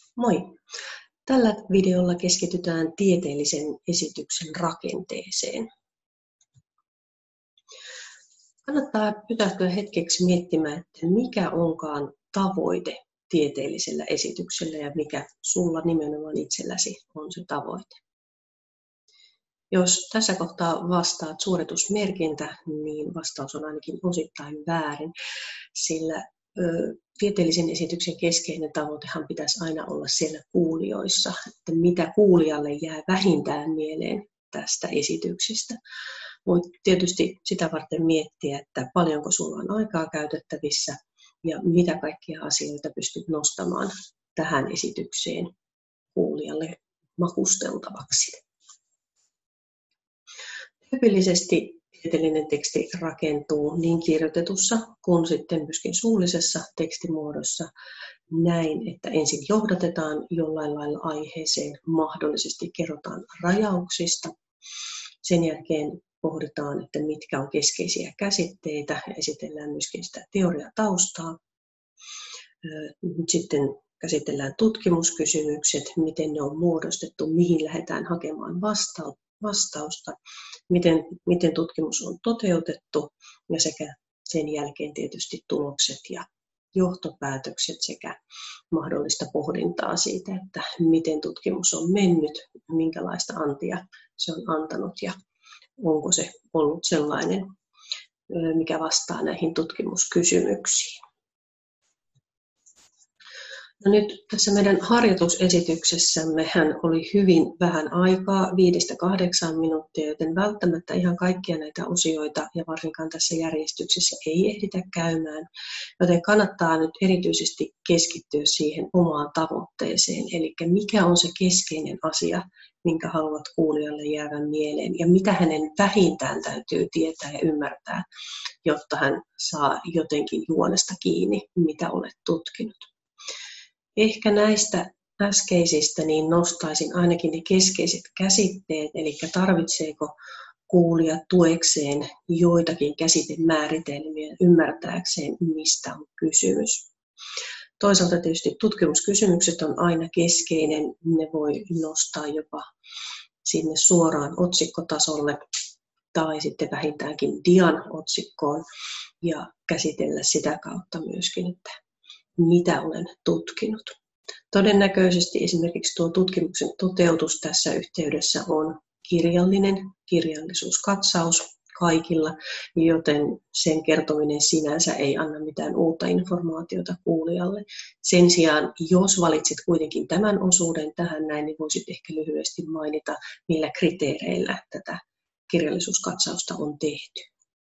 Moi! Tällä videolla keskitytään tieteellisen esityksen rakenteeseen. Kannattaa pysähtyä hetkeksi miettimään, että mikä onkaan tavoite tieteellisellä esityksellä ja mikä sulla nimenomaan itselläsi on se tavoite. Jos tässä kohtaa vastaat suoritusmerkintä, niin vastaus on ainakin osittain väärin, sillä tieteellisen esityksen keskeinen tavoitehan pitäisi aina olla siellä kuulijoissa, että mitä kuulijalle jää vähintään mieleen tästä esityksestä. Voit tietysti sitä varten miettiä, että paljonko sulla on aikaa käytettävissä ja mitä kaikkia asioita pystyt nostamaan tähän esitykseen kuulijalle makusteltavaksi. Tyypillisesti tieteellinen teksti rakentuu niin kirjoitetussa kuin sitten myöskin suullisessa tekstimuodossa näin, että ensin johdatetaan jollain lailla aiheeseen, mahdollisesti kerrotaan rajauksista. Sen jälkeen pohditaan, että mitkä on keskeisiä käsitteitä ja esitellään myöskin sitä teoriataustaa. Sitten käsitellään tutkimuskysymykset, miten ne on muodostettu, mihin lähdetään hakemaan vastausta, miten tutkimus on toteutettu ja sekä sen jälkeen tietysti tulokset ja johtopäätökset sekä mahdollista pohdintaa siitä, että miten tutkimus on mennyt, minkälaista antia se on antanut ja onko se ollut sellainen, mikä vastaa näihin tutkimuskysymyksiin. No nyt tässä meidän harjoitusesityksessämmehän oli hyvin vähän aikaa, 5-8 minuuttia, joten välttämättä ihan kaikkia näitä osioita ja varsinkaan tässä järjestyksessä ei ehditä käymään, joten kannattaa nyt erityisesti keskittyä siihen omaan tavoitteeseen, eli mikä on se keskeinen asia, minkä haluat kuulijalle jäävän mieleen ja mitä hänen vähintään täytyy tietää ja ymmärtää, jotta hän saa jotenkin juonesta kiinni, mitä olet tutkinut. Ehkä näistä äskeisistä niin nostaisin ainakin ne keskeiset käsitteet, eli tarvitseeko kuulija tuekseen joitakin käsitemääritelmiä ymmärtääkseen, mistä on kysymys. Toisaalta tietysti tutkimuskysymykset on aina keskeinen, ne voi nostaa jopa sinne suoraan otsikkotasolle tai sitten vähintäänkin dian otsikkoon ja käsitellä sitä kautta myöskin, että mitä olen tutkinut. Todennäköisesti esimerkiksi tuo tutkimuksen toteutus tässä yhteydessä on kirjallinen kirjallisuuskatsaus kaikilla, joten sen kertominen sinänsä ei anna mitään uutta informaatiota kuulijalle. Sen sijaan, jos valitset kuitenkin tämän osuuden tähän näin, niin voisit ehkä lyhyesti mainita, millä kriteereillä tätä kirjallisuuskatsausta on tehty.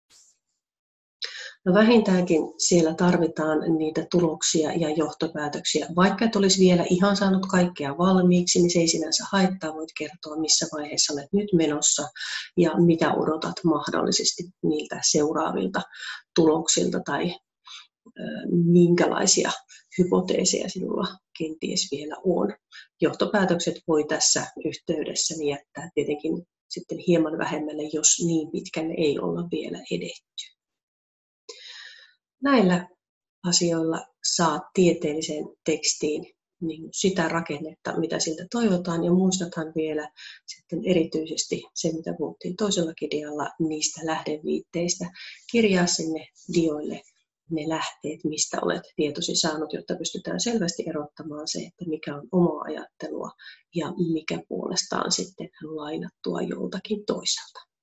No vähintäänkin siellä tarvitaan niitä tuloksia ja johtopäätöksiä. Vaikka et olisi vielä ihan saanut kaikkea valmiiksi, niin se ei sinänsä haittaa. Voit kertoa, missä vaiheessa olet nyt menossa ja mitä odotat mahdollisesti niiltä seuraavilta tuloksilta tai minkälaisia hypoteeseja sinulla kenties vielä on. Johtopäätökset voi tässä yhteydessä jättää tietenkin sitten hieman vähemmälle, jos niin pitkälle ei olla vielä edetty. Näillä asioilla saat tieteelliseen tekstiin niin sitä rakennetta, mitä siltä toivotaan, ja muistathan vielä sitten erityisesti se, mitä puhuttiin toisellakin dialla, niistä lähdeviitteistä. Kirjaa sinne dioille ne lähteet, mistä olet tietosi saanut, jotta pystytään selvästi erottamaan se, että mikä on omaa ajattelua ja mikä puolestaan sitten lainattua joltakin toiselta.